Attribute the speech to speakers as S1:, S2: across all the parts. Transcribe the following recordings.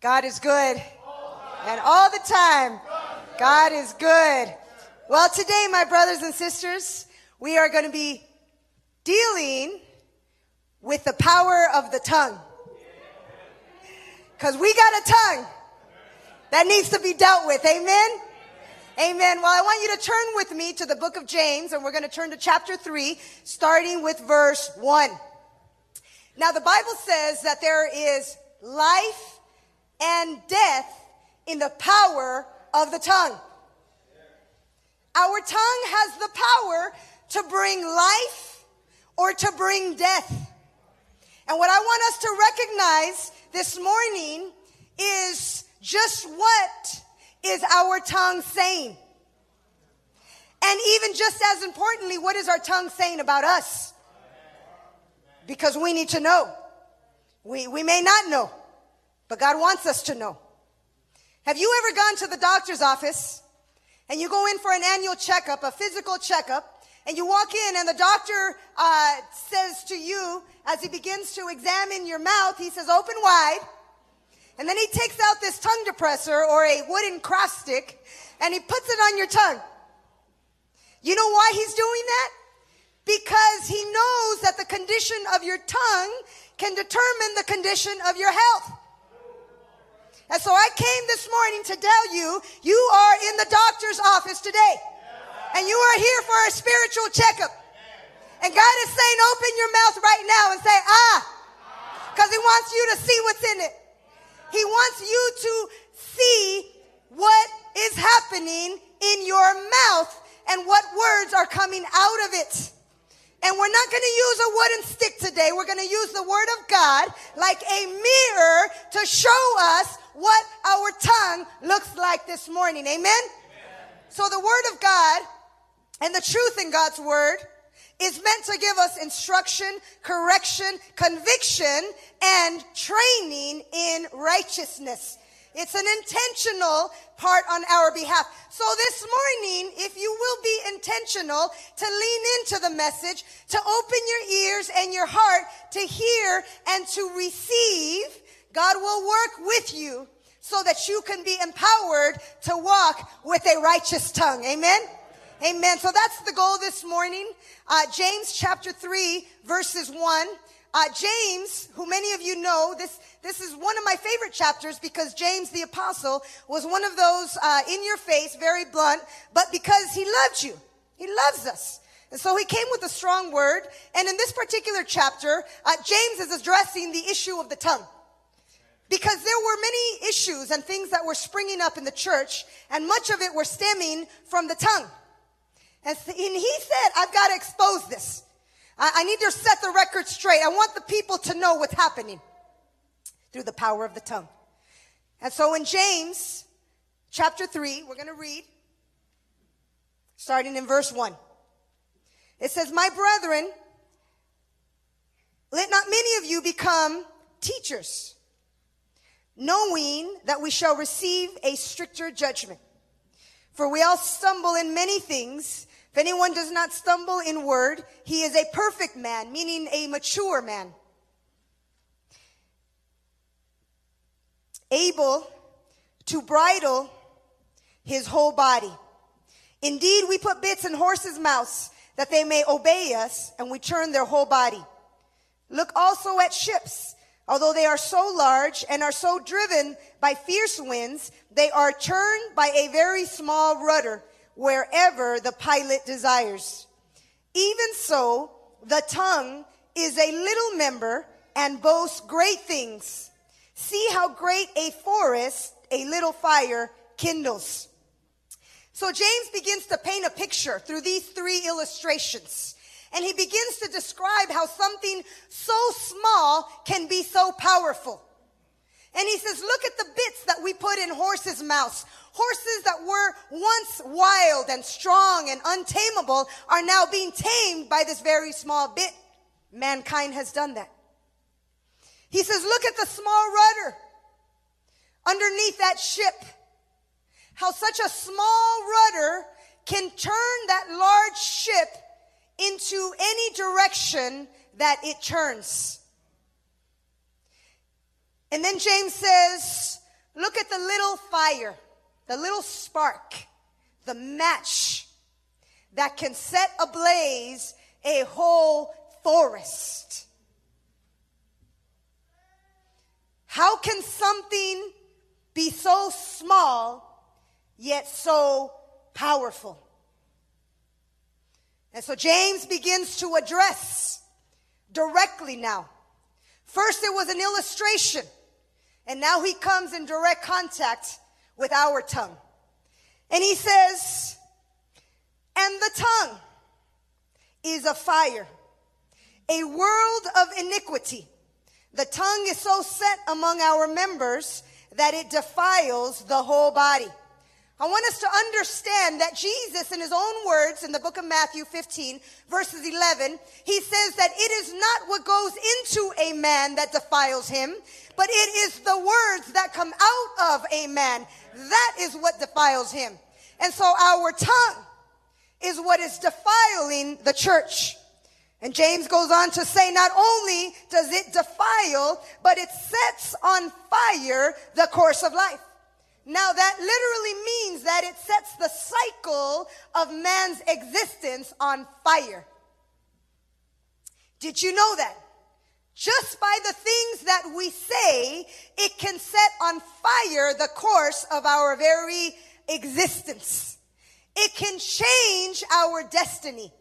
S1: God is good. And all the time, God is good. Well, today, my brothers and sisters, we are going to be dealing with the power of the tongue. Because we got a tongue that needs to be dealt with. Amen? Amen. Well, I want you to turn with me to the book of James, and we're going to turn to chapter 3, starting with verse 1. Now, the Bible says that there is life and death in the power of the tongue. Our tongue has the power to bring life or to bring death. And what I want us to recognize this morning is just what is our tongue saying. And even just as importantly, what is our tongue saying about us? Because we need to know. We may not know, but God wants us to know. Have you ever gone to the doctor's office and you go in for an annual checkup, a physical checkup, and you walk in and the doctor says to you, as he begins to examine your mouth, he says, open wide. And then he takes out this tongue depressor or a wooden cross stick and he puts it on your tongue. You know why he's doing that? Because he knows that the condition of your tongue can determine the condition of your health. And so I came this morning to tell you, you are in the doctor's office today. And you are here for a spiritual checkup. And God is saying, open your mouth right now and say, because he wants you to see what's in it. He wants you to see what is happening in your mouth and what words are coming out of it. And we're not going to use a wooden stick today. We're going to use the word of God like a mirror to show us what our tongue looks like this morning. Amen? So the word of God and the truth in God's word is meant to give us instruction, correction, conviction, and training in righteousness. It's an intentional part on our behalf. So this morning, if you will be intentional to lean into the message, to open your ears and your heart to hear and to receive, God will work with you so that you can be empowered to walk with a righteous tongue. Amen? Amen. So that's the goal this morning. James chapter 3, verses 1. James, who many of you know, this is one of my favorite chapters because James the apostle was one of those in your face, very blunt, but because he loved you. He loves us. And so he came with a strong word. And in this particular chapter, James is addressing the issue of the tongue. Because there were many issues and things that were springing up in the church, and much of it were stemming from the tongue. And he said, I've got to expose this. I need to set the record straight. I want the people to know what's happening through the power of the tongue. And so in James chapter 3, we're going to read, starting in verse 1. It says, my brethren, let not many of you become teachers, knowing that we shall receive a stricter judgment. For we all stumble in many things. If anyone does not stumble in word, he is a perfect man, meaning a mature man, able to bridle his whole body. Indeed, we put bits in horses' mouths that they may obey us, and we turn their whole body. Look also at ships. Although they are so large and are so driven by fierce winds, they are turned by a very small rudder wherever the pilot desires. Even so, the tongue is a little member and boasts great things. See how great a forest a little fire kindles. So James begins to paint a picture through these three illustrations. And he begins to describe how something so small can be so powerful. And he says, look at the bits that we put in horses' mouths. Horses that were once wild and strong and untamable are now being tamed by this very small bit. Mankind has done that. He says, look at the small rudder underneath that ship. How such a small rudder can turn that large ship into any direction that it turns. And then James says, Look at the little fire, the little spark, the match that can set ablaze a whole forest. How can something be so small yet so powerful? And so James begins to address directly now. First it was an illustration, and now he comes in direct contact with our tongue. And he says, and the tongue is a fire, a world of iniquity. The tongue is so set among our members that it defiles the whole body. I want us to understand that Jesus, in his own words in the book of Matthew 15, verses 11, he says that it is not what goes into a man that defiles him, but it is the words that come out of a man. That is what defiles him. And so our tongue is what is defiling the church. And James goes on to say, not only does it defile, but it sets on fire the course of life. Now that literally means that it sets the cycle of man's existence on fire. Did you know that? Just by the things that we say, it can set on fire the course of our very existence. It can change our destiny.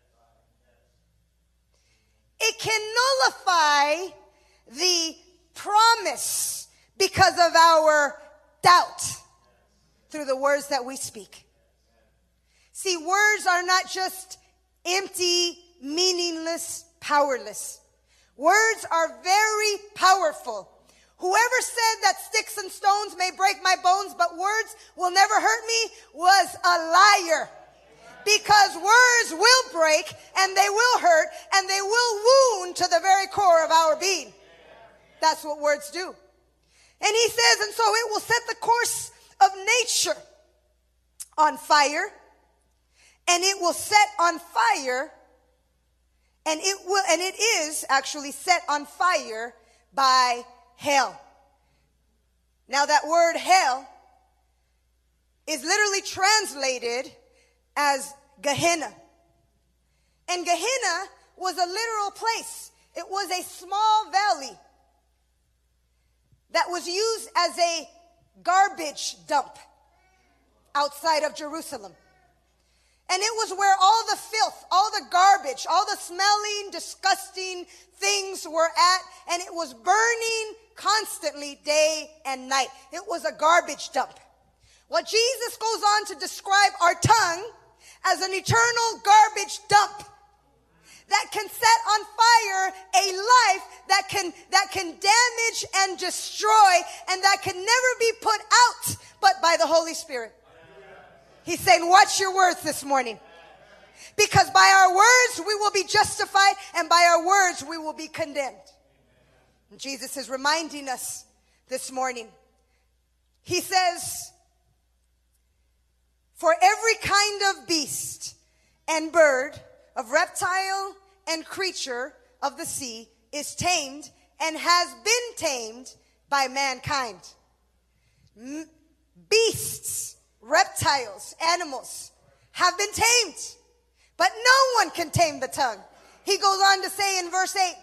S1: It can nullify the promise because of our doubt through the words that we speak. See, words are not just empty, meaningless, powerless. Words are very powerful. Whoever said that sticks and stones may break my bones, but words will never hurt me was a liar. Because words will break and they will hurt and they will wound to the very core of our being. That's what words do. And he says, and so it will set the course of nature on fire, and it will set on fire, and it is actually set on fire by hell. Now that word hell is literally translated as Gehenna. And Gehenna was a literal place. It was a small valley that was used as a garbage dump outside of Jerusalem. And it was where all the filth, all the garbage, all the smelling, disgusting things were at, and it was burning constantly day and night. It was a garbage dump. Well, Jesus goes on to describe our tongue as an eternal garbage dump that can set on fire a life that can damage and destroy, and that can never be put out but by the Holy Spirit. He's saying, watch your words this morning. Because by our words we will be justified, and by our words we will be condemned. And Jesus is reminding us this morning. He says, for every kind of beast and bird, of reptile and creature of the sea is tamed and has been tamed by mankind. Beasts, reptiles, animals have been tamed, but no one can tame the tongue. He goes on to say in verse 8,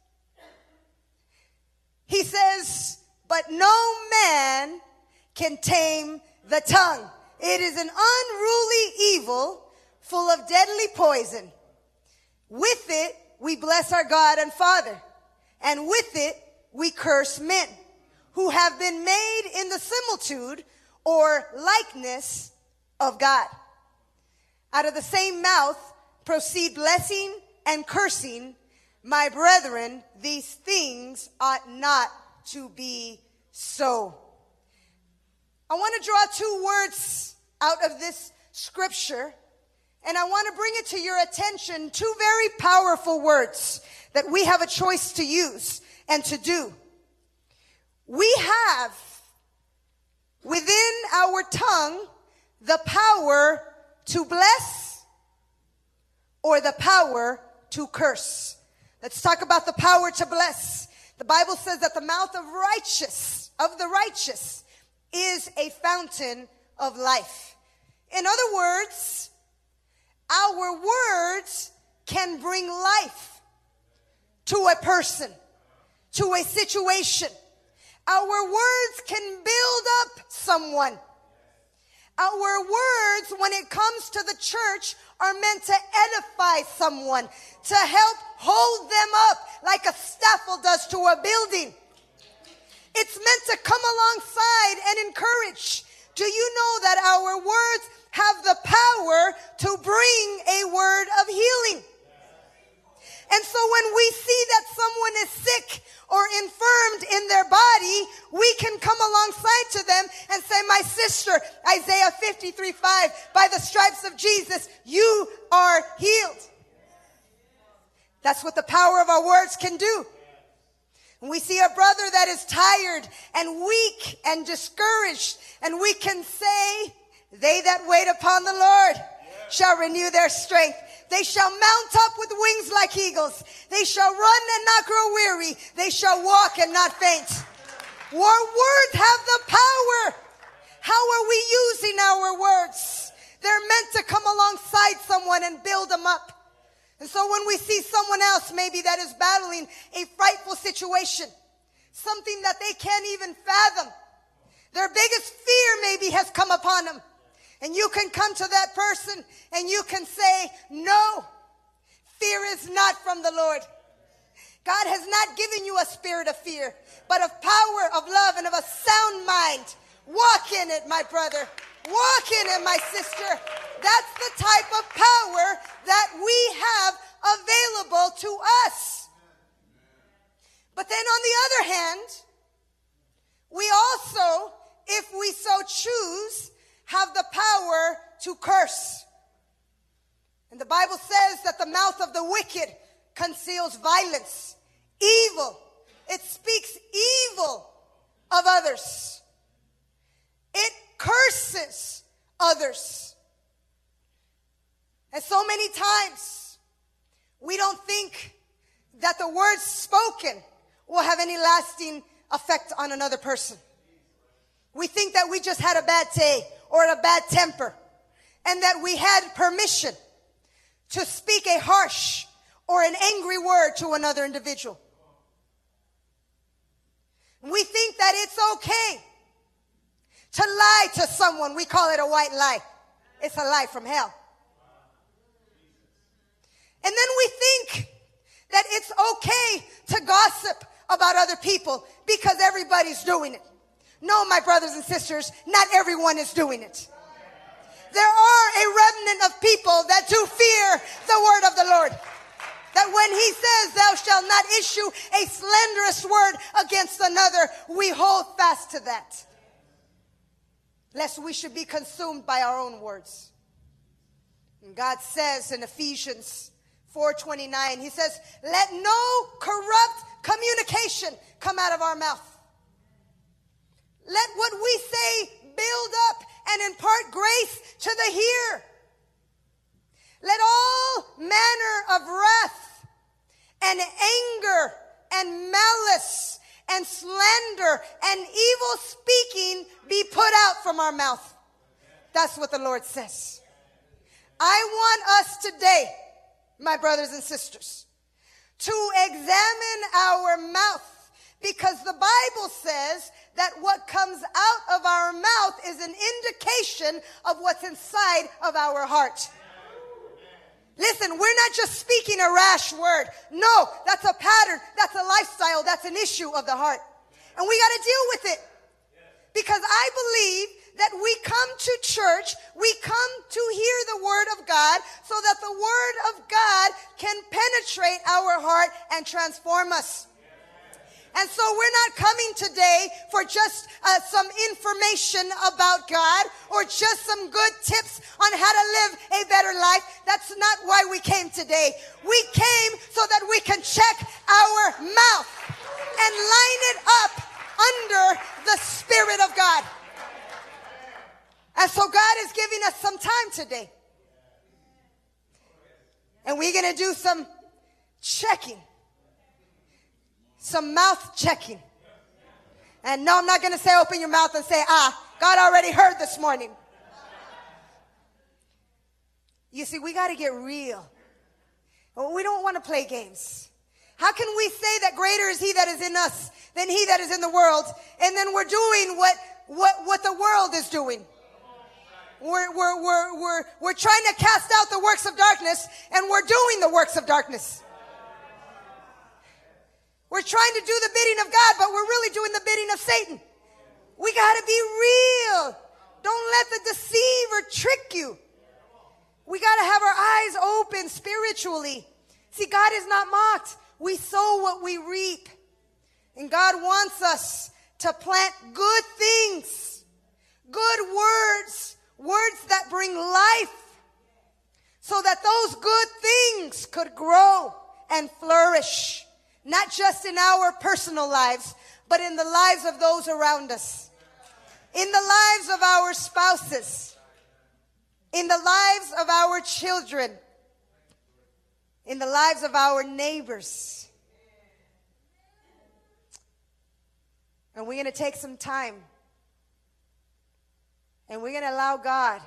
S1: he says, but no man can tame the tongue. It is an unruly evil full of deadly poison. With it, we bless our God and Father, and with it, we curse men who have been made in the similitude or likeness of God. Out of the same mouth proceed blessing and cursing. My brethren, these things ought not to be so. I want to draw two words out of this scripture, and I want to bring it to your attention, two very powerful words that we have a choice to use and to do. We have within our tongue the power to bless or the power to curse. Let's talk about the power to bless. The Bible says that the mouth of the righteous is a fountain of life. In other words, our words can bring life to a person, to a situation. Our words can build up someone. Our words, when it comes to the church, are meant to edify someone, to help hold them up like a scaffold does to a building. It's meant to come alongside and encourage. Do you know that our words have the power to bring a word of healing? And so when we see that someone is sick or infirmed in their body, we can come alongside to them and say, my sister, Isaiah 53:5, by the stripes of Jesus, you are healed. That's what the power of our words can do. And we see a brother that is tired and weak and discouraged, and we can say, they that wait upon the Lord shall renew their strength. They shall mount up with wings like eagles. They shall run and not grow weary. They shall walk and not faint. Our words have the power. How are we using our words? They're meant to come alongside someone and build them up. And so when we see someone else maybe that is battling a frightful situation, something that they can't even fathom, their biggest fear maybe has come upon them. And you can come to that person and you can say, no, fear is not from the Lord. God has not given you a spirit of fear, but of power, of love, and of a sound mind. Walk in it, my brother. Walk in it, my sister. That's the type of power that we have available to us. But then on the other hand, we also, if we so choose, have the power to curse. And the Bible says that the mouth of the wicked conceals violence, evil. It speaks evil of others. It curses others. And so many times, we don't think that the words spoken will have any lasting effect on another person. We think that we just had a bad day or a bad temper, and that we had permission to speak a harsh or an angry word to another individual. We think that it's okay to lie to someone. We call it a white lie. It's a lie from hell. And then we think that it's okay to gossip about other people because everybody's doing it. No, my brothers and sisters, not everyone is doing it. There are a remnant of people that do fear the word of the Lord. That when he says, thou shalt not issue a slanderous word against another, we hold fast to that, lest we should be consumed by our own words. And God says in Ephesians 4:29, he says, let no corrupt communication come out of our mouth. Let what we say build up and impart grace to the hearer. Let all manner of wrath and anger and malice and slander and evil speaking be put out from our mouth. That's what the Lord says. I want us today, my brothers and sisters, to examine our mouth, because the Bible says that what comes out of our mouth is an indication of what's inside of our heart. Listen, we're not just speaking a rash word. No, that's a pattern. That's a lifestyle. That's an issue of the heart. And we got to deal with it. Because I believe that we come to church, we come to hear the word of God so that the word of God can penetrate our heart and transform us. And so we're not coming today for just some information about God or just some good tips on how to live a better life. That's not why we came today. We came so that we can check our mouth and line it up under the Spirit of God. And so God is giving us some time today. And we're going to do some checking. Some mouth checking. And no, I'm not going to say open your mouth and say, God already heard this morning. You see, we got to get real. We don't want to play games. How can we say that greater is he that is in us than he that is in the world, and then we're doing what the world is doing? We're trying to cast out the works of darkness, and we're doing the works of darkness. We're trying to do the bidding of God, but we're really doing the bidding of Satan. We got to be real. Don't let the deceiver trick you. We got to have our eyes open spiritually. See, God is not mocked. We sow what we reap. And God wants us to plant good things, good words, words that bring life, so that those good things could grow and flourish, not just in our personal lives, but in the lives of those around us, in the lives of our spouses, in the lives of our children, in the lives of our neighbors. And we're going to take some time, and we're going to allow God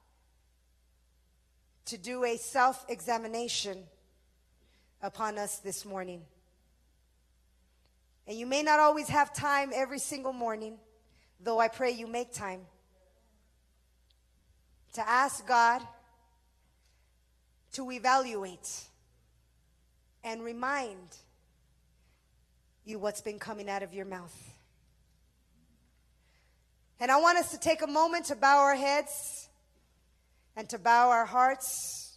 S1: to do a self-examination upon us this morning. And you may not always have time every single morning, though I pray you make time to ask God to evaluate and remind you what's been coming out of your mouth. And I want us to take a moment to bow our heads and to bow our hearts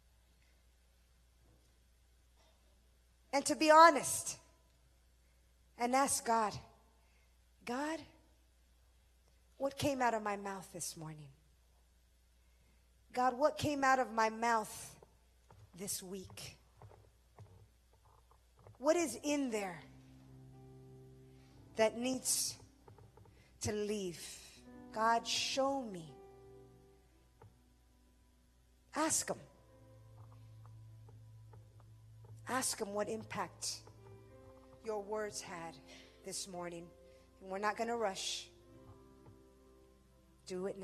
S1: and to be honest and ask God, God, what came out of my mouth this morning? God, what came out of my mouth this week? What is in there that needs to leave? God, show me. Ask him. Ask him what impact your words had this morning. And we're not going to rush. Do it now.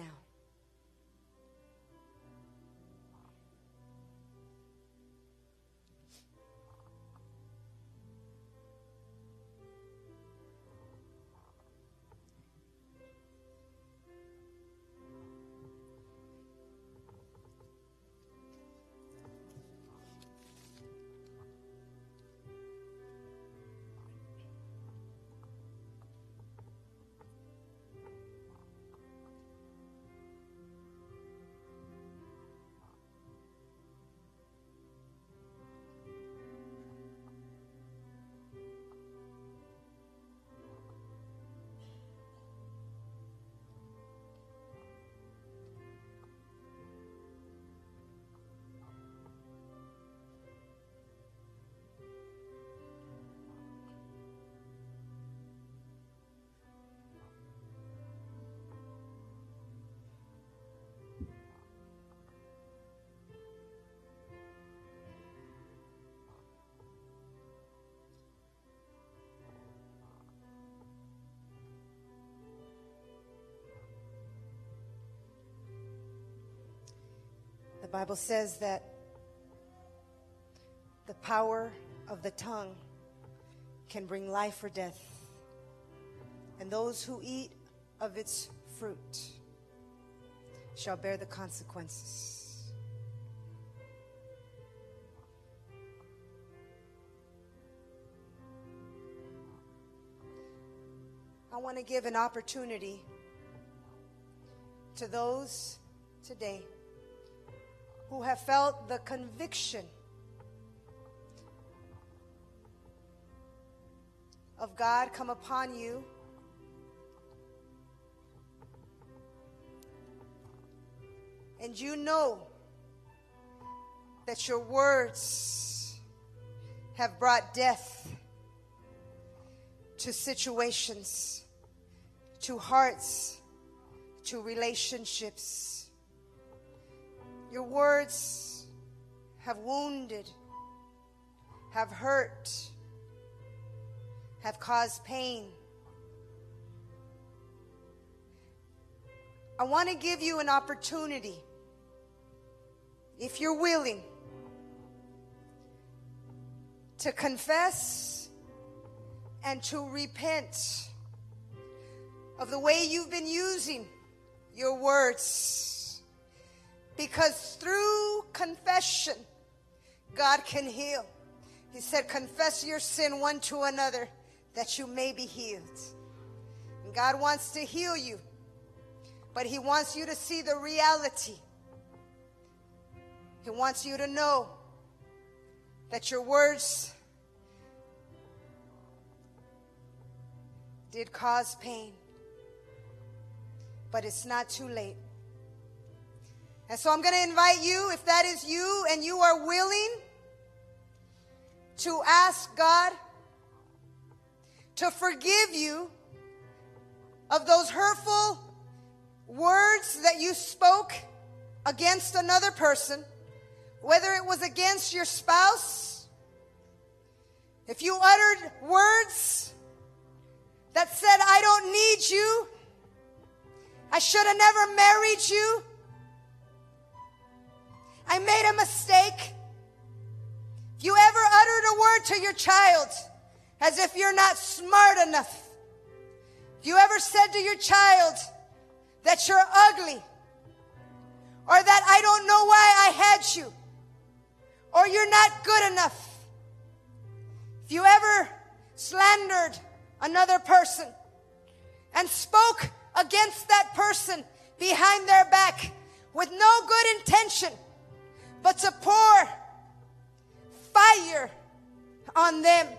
S1: The Bible says that the power of the tongue can bring life or death, and those who eat of its fruit shall bear the consequences. I want to give an opportunity to those today who have felt the conviction of God come upon you, and you know that your words have brought death to situations, to hearts, to relationships. Your words have wounded, have hurt, have caused pain, I want to give you an opportunity, if you're willing, to confess and to repent of the way you've been using your words. Because through confession, God can heal. He said, confess your sin one to another that you may be healed. And God wants to heal you, but He wants you to see the reality. He wants you to know that your words did cause pain, but it's not too late. And so I'm going to invite you, if that is you and you are willing to ask God to forgive you of those hurtful words that you spoke against another person, whether it was against your spouse, if you uttered words that said, I don't need you, I should have never married you, I made a mistake. If you ever uttered a word to your child as if you're not smart enough, if you ever said to your child that you're ugly, or that I don't know why I had you, or you're not good enough, if you ever slandered another person and spoke against that person behind their back with no good intention, but to pour fire on them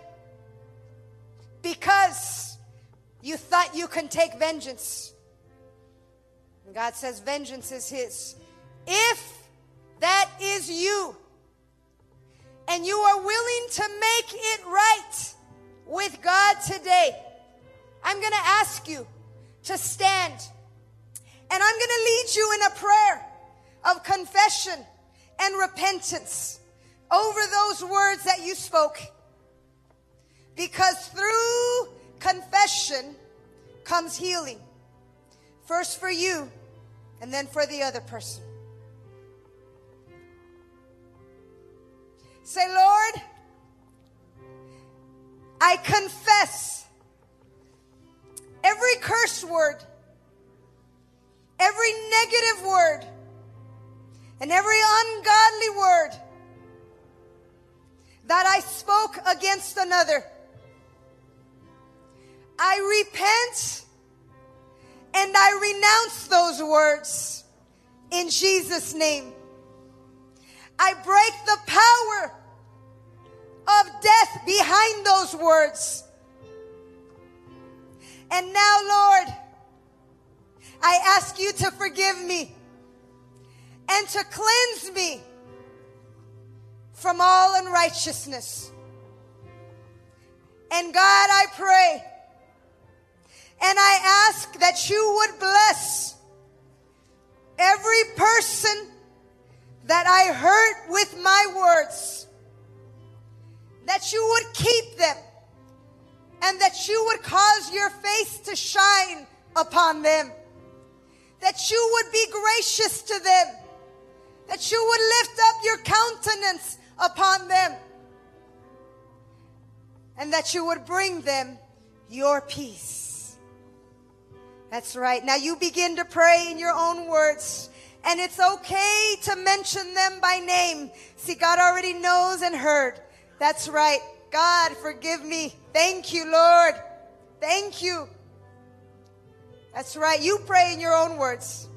S1: because you thought you can take vengeance. And God says vengeance is His. If that is you, and you are willing to make it right with God today, I'm going to ask you to stand. And I'm going to lead you in a prayer of confession and repentance over those words that you spoke. Because through confession comes healing. First for you, and then for the other person. Say, Lord, I confess every curse word, every negative word, and every ungodly word that I spoke against another. I repent and I renounce those words in Jesus' name. I break the power of death behind those words. And now, Lord, I ask you to forgive me and to cleanse me from all unrighteousness. And God, I pray and I ask that you would bless every person that I hurt with my words, that you would keep them, and that you would cause your face to shine upon them, that you would be gracious to them, that you would lift up your countenance upon them, and that you would bring them your peace. That's right. Now you begin to pray in your own words, and it's okay to mention them by name. See, God already knows and heard. That's right. God, forgive me. Thank you, Lord. Thank you. That's right. You pray in your own words.